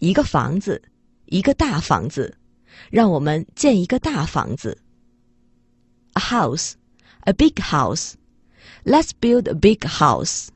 一个房子，一个大房子，让我们建一个大房子。A house, a big house. Let's build a big house.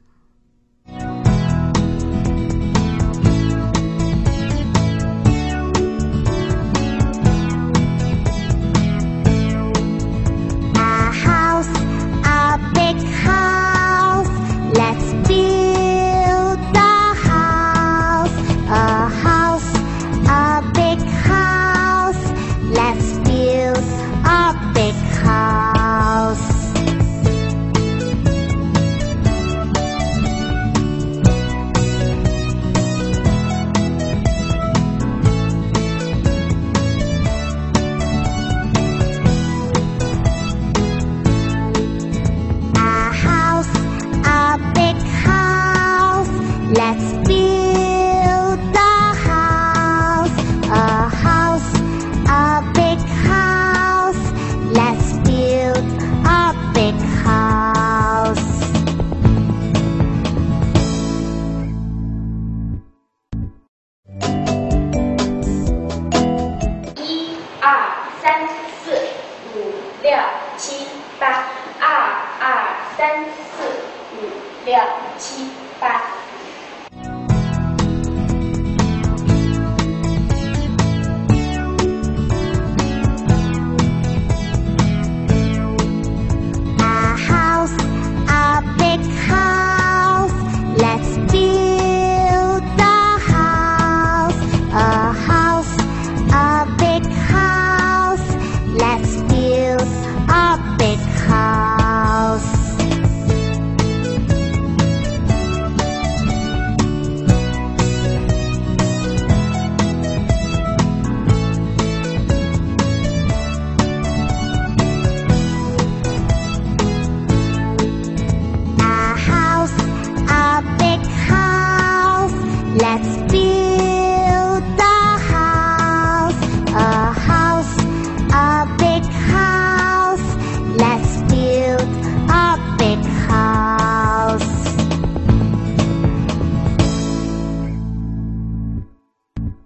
Let's be